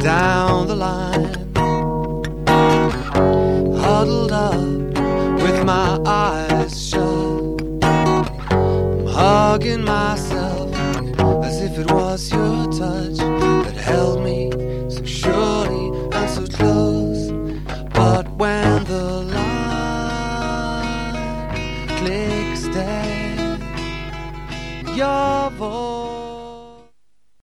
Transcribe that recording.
down the line, huddled up with my eyes shut. I'm hugging myself as if it was your touch that held me